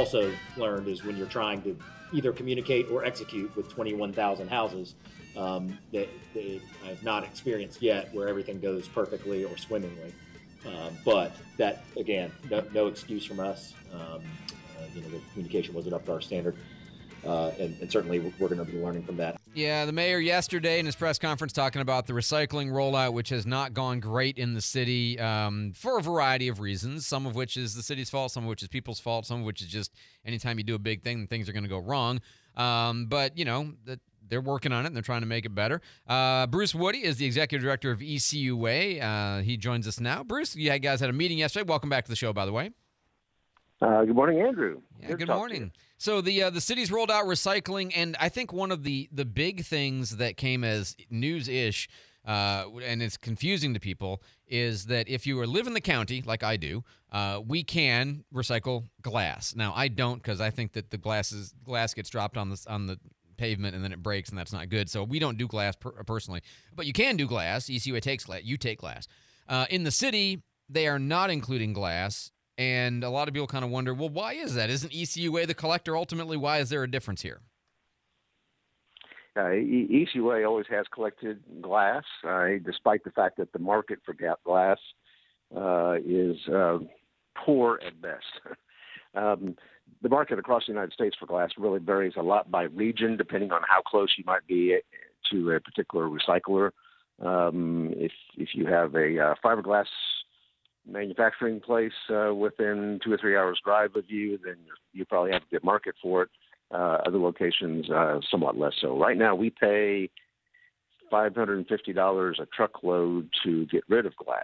also learned is when you're trying to either communicate or execute with 21,000 houses, that I have not experienced yet where everything goes perfectly or swimmingly. But that, again, no excuse from us. The communication wasn't up to our standard. And certainly we're going to be learning from that. Yeah, the mayor yesterday in his press conference talking about the recycling rollout, which has not gone great in the city for a variety of reasons, some of which is the city's fault, some of which is people's fault, some of which is just anytime you do a big thing, things are going to go wrong. But, they're working on it, and they're trying to make it better. Bruce Woody is the executive director of ECUA. He joins us now. Bruce, you guys had a meeting yesterday. Welcome back to the show, by the way. Good morning, Andrew. Yeah, good morning. So the city's rolled out recycling, and I think one of the big things that came as news-ish, and it's confusing to people, is that if you live in the county, like I do, we can recycle glass. Now, I don't, because I think that the glass gets dropped on the pavement and then it breaks, and that's not good. So we don't do glass personally, but you can do glass. ECUA takes glass. You take glass. In the city, they are not including glass. And a lot of people kind of wonder, well, why is that? Isn't ECUA the collector ultimately? Why is there a difference here? ECUA always has collected glass, despite the fact that the market for glass is poor at best. The market across the United States for glass really varies a lot by region, depending on how close you might be to a particular recycler. If you have a fiberglass manufacturing place within 2 or 3 hours drive of you, then you probably have a good market for it. Other locations, somewhat less so. Right now, we pay $550 a truckload to get rid of glass.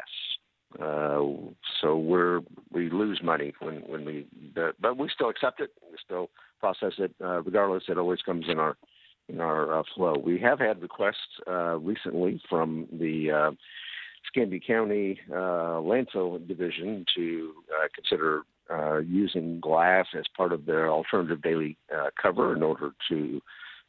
So we lose money when we, but we still accept it. We still process it. Regardless, it always comes in our flow. We have had requests recently from the Escambia County landfill division to consider using glass as part of their alternative daily cover in order to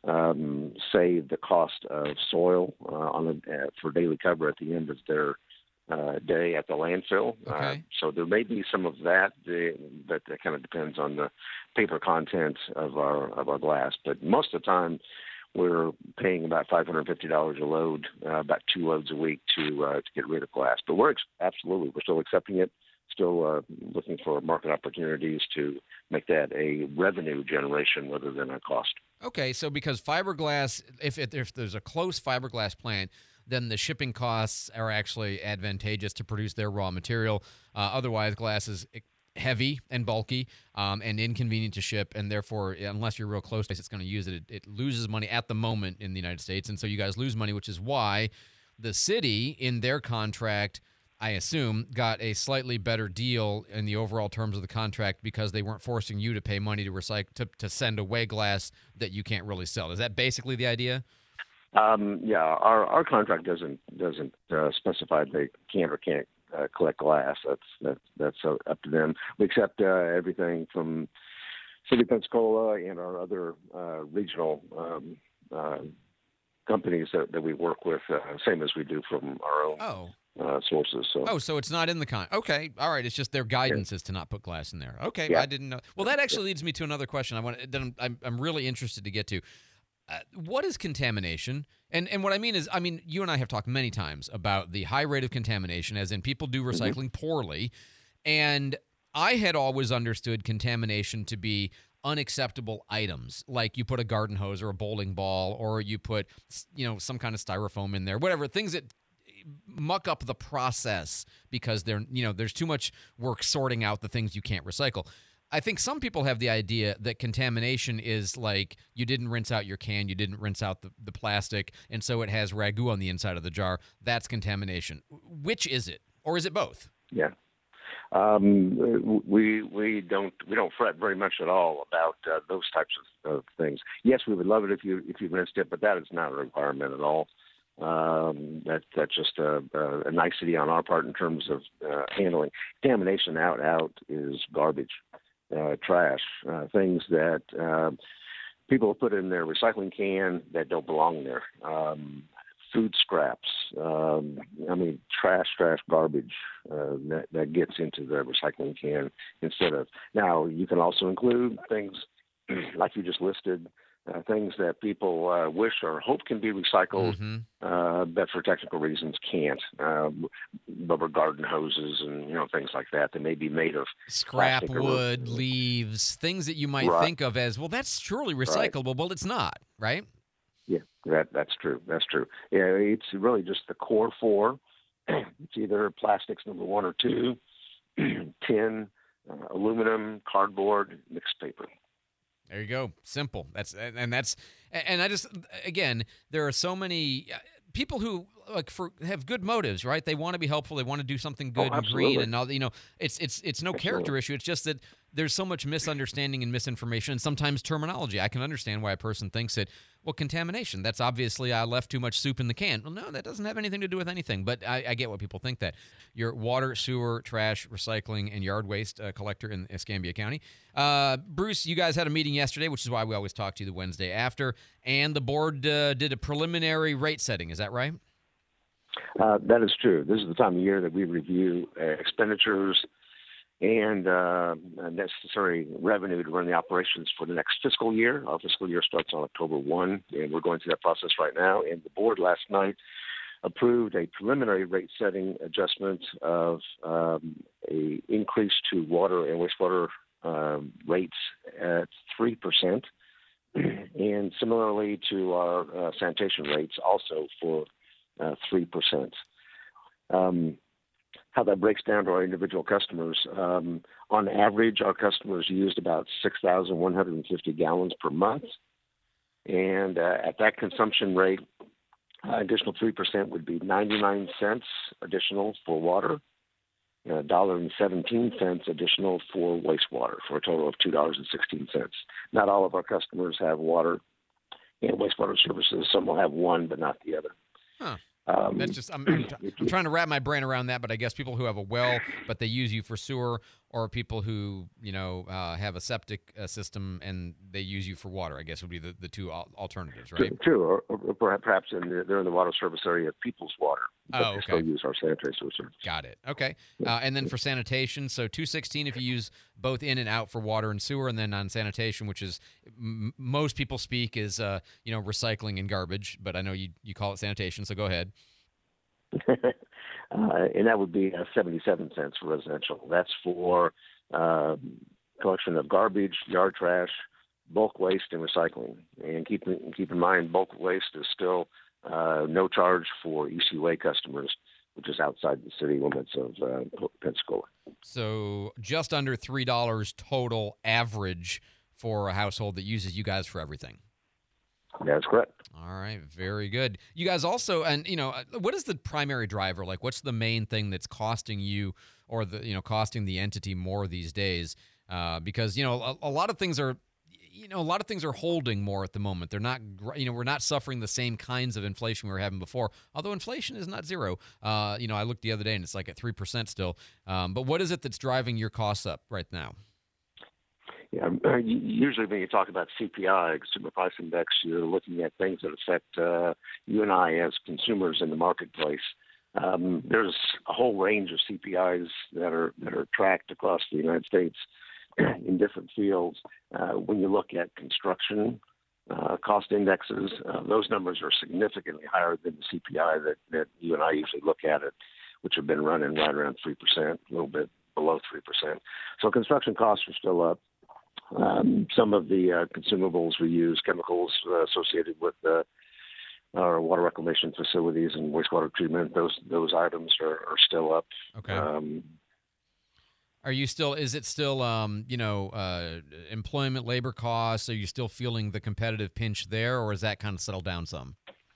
save the cost of soil for daily cover at the end of their day at the landfill. Okay. So there may be some of that, but that kind of depends on the paper content of our glass. But most of the time, we're paying about $550 a load, about 2 loads a week to get rid of glass. But we're still accepting it, still looking for market opportunities to make that a revenue generation rather than a cost. Okay, so because fiberglass, if there's a close fiberglass plant, then the shipping costs are actually advantageous to produce their raw material. Otherwise, glass is heavy and bulky and inconvenient to ship, and therefore, unless you're real close, it's going to use it. It loses money at the moment in the United States, and so you guys lose money, which is why the city, in their contract, I assume, got a slightly better deal in the overall terms of the contract because they weren't forcing you to pay money to recycle to send away glass that you can't really sell. Is that basically the idea? Yeah, our contract doesn't specify they can or can't collect glass. That's up to them. We accept everything from City of Pensacola and our other regional companies that we work with, same as we do from our own sources. So it's not in the Okay, all right. It's just their guidance is to not put glass in there. Okay, yeah. I didn't know. Well, that actually leads me to another question. I'm really interested to get to. What is contamination? And what I mean is, you and I have talked many times about the high rate of contamination, as in people do recycling poorly. And I had always understood contamination to be unacceptable items, like you put a garden hose or a bowling ball, or you put, some kind of styrofoam in there, whatever, things that muck up the process because there's too much work sorting out the things you can't recycle. I think some people have the idea that contamination is like you didn't rinse out your can, you didn't rinse out the plastic, and so it has ragu on the inside of the jar. That's contamination. Which is it? Or is it both? Yeah. We don't fret very much at all about those types of things. Yes, we would love it if you rinsed it, but that is not a requirement at all. That's just a nicety on our part in terms of handling. Contamination out is garbage. Trash, things that people put in their recycling can that don't belong there. food scraps. Trash, garbage that gets into the recycling can instead of. Now, you can also include things like you just listed, things that people wish or hope can be recycled, but for technical reasons can't. Rubber garden hoses and things like that. They may be made of scrap wood, leaves, things that you might think of as, well, that's surely recyclable. Right. Well, it's not, right? Yeah, that's true. That's true. Yeah, it's really just the core four. It's either plastics number 1 or 2, tin, aluminum, cardboard, mixed paper. There you go. Simple. And I just, again, there are so many people who have good motives, right? They want to be helpful. They want to do something good and green, and all. It's no character issue. It's just that there's so much misunderstanding and misinformation, and sometimes terminology. I can understand why a person thinks that, well, contamination. That's obviously I left too much soup in the can. Well, no, that doesn't have anything to do with anything. But I get what people think that. Your water, sewer, trash, recycling, and yard waste collector in Escambia County. Bruce, you guys had a meeting yesterday, which is why we always talk to you the Wednesday after, and the board did a preliminary rate setting. Is that right? That is true. This is the time of year that we review expenditures and necessary revenue to run the operations for the next fiscal year. Our fiscal year starts on October 1, and we're going through that process right now. And the board last night approved a preliminary rate-setting adjustment of a increase to water and wastewater rates at 3%, and similarly to our sanitation rates also for 3%. How that breaks down to our individual customers. On average, our customers used about 6,150 gallons per month. And at that consumption rate, additional 3% would be 99 cents additional for water, $1.17 additional for wastewater, for a total of $2.16. Not all of our customers have water and wastewater services. Some will have one, but not the other. Huh. That's just I'm trying to wrap my brain around that, but I guess people who have a well but they use you for sewer, or people who have a septic system and they use you for water, I guess would be the two alternatives, right? True, or perhaps they're in the water service area of People's Water, but they still use our sanitary sewer service. Got it. Okay, and then for sanitation, so $2.16 if you use both in and out for water and sewer, and then on sanitation, which is most people speak is recycling and garbage, but I know you call it sanitation, so go ahead. And that would be 77 cents for residential. That's for collection of garbage, yard trash, bulk waste, and recycling. And keep in mind, bulk waste is still no charge for ECUA customers, which is outside the city limits of Pensacola. So just under $3 total average for a household that uses you guys for everything. That's correct. All right, very good. You guys also, and what is the primary driver? Like, what's the main thing that's costing you, or costing the entity more these days? Because a lot of things are, holding more at the moment. They're not, we're not suffering the same kinds of inflation we were having before. Although inflation is not zero. I looked the other day and it's like at 3% still. But what is it that's driving your costs up right now? Yeah, usually when you talk about CPI, Consumer Price Index, you're looking at things that affect you and I as consumers in the marketplace. There's a whole range of CPIs that are tracked across the United States in different fields. When you look at construction cost indexes, those numbers are significantly higher than the CPI that you and I usually look at it, which have been running right around 3%, a little bit below 3%. So construction costs are still up. Some of the consumables we use, chemicals associated with our water reclamation facilities and wastewater treatment, those items are still up. Okay. Are you still? Is it still? Employment, labor costs. Are you still feeling the competitive pinch there, or has that kind of settled down some?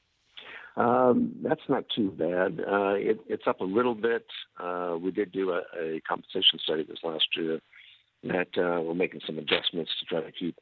That's not too bad. It's up a little bit. We did do a compensation study this last year that we're making some adjustments to try to keep.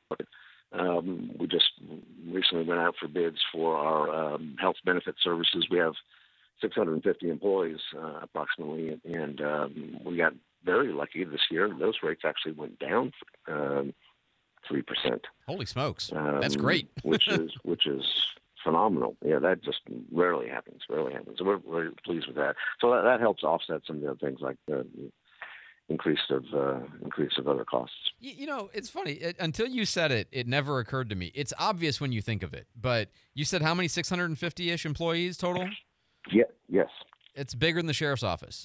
We just recently went out for bids for our health benefit services. We have 650 employees approximately, and we got very lucky this year. Those rates actually went down 3%. Holy smokes, that's great. which is phenomenal. Yeah, that just rarely happens. So we're pleased with that. So that helps offset some of the other things like the increase of other costs. It's funny. Until you said it, it never occurred to me. It's obvious when you think of it. But you said how many 650-ish employees total? Yeah. Yes. It's bigger than the sheriff's office.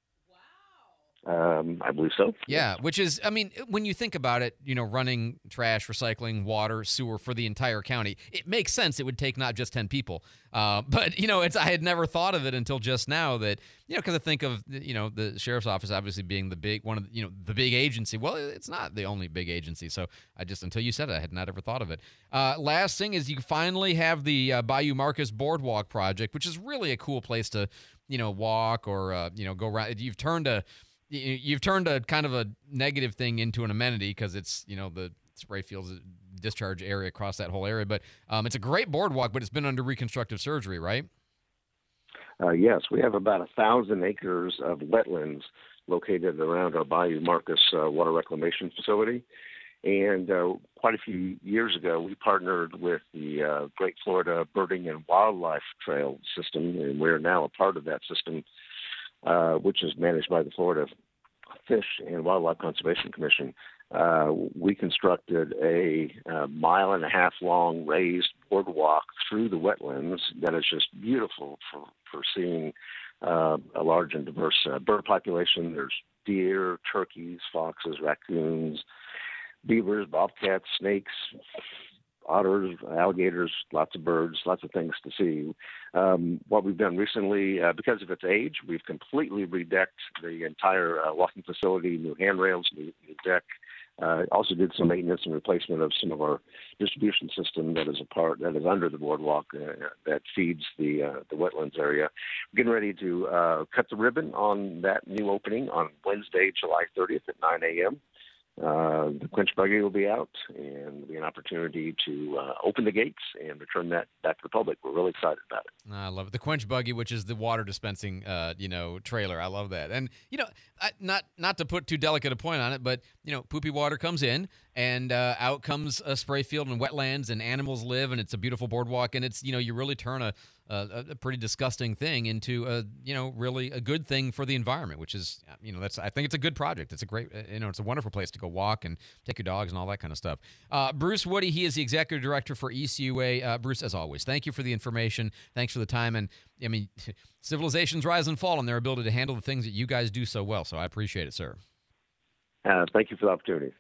I believe so. Yeah, which is, when you think about it, running trash, recycling, water, sewer for the entire county, it makes sense. It would take not just 10 people. But, I had never thought of it until just now that, because I think of, the sheriff's office obviously being the big one of the big agency. Well, it's not the only big agency. So until you said it, I had not ever thought of it. Last thing is you finally have the Bayou Marcus Boardwalk project, which is really a cool place to, walk or, go around. You've turned a kind of a negative thing into an amenity because it's, the spray fields discharge area across that whole area. But it's a great boardwalk, but it's been under reconstructive surgery, right? Yes, we have about 1,000 acres of wetlands located around our Bayou Marcus water reclamation facility. And quite a few years ago, we partnered with the Great Florida Birding and Wildlife Trail system, and we're now a part of that system, which is managed by the Florida Fish and Wildlife Conservation Commission. We constructed a 1.5-mile long raised boardwalk through the wetlands that is just beautiful for seeing a large and diverse bird population. There's deer, turkeys, foxes, raccoons, beavers, bobcats, snakes, otters, alligators, lots of birds, lots of things to see. What we've done recently, because of its age, we've completely redecked the entire walking facility, new handrails, new deck. Also did some maintenance and replacement of some of our distribution system that is under the boardwalk that feeds the wetlands area. We're getting ready to cut the ribbon on that new opening on Wednesday, July 30th at 9 a.m. The quench buggy will be out, and there'll be an opportunity to open the gates and return that back to the public. We're really excited about it. I love it. The quench buggy, which is the water dispensing, trailer. I love that. And not to put too delicate a point on it, but poopy water comes in, and out comes a spray field and wetlands, and animals live, and it's a beautiful boardwalk, and it's you really turn a pretty disgusting thing into a really a good thing for the environment, which is I think it's a good project. It's a great it's a wonderful place to go walk and take your dogs and all that kind of stuff. Bruce Woody, he is the executive director for ECUA. Bruce, as always, thank you for the information. Thanks for the time. And civilizations rise and fall in their ability to handle the things that you guys do so well. So I appreciate it, sir. Thank you for the opportunity.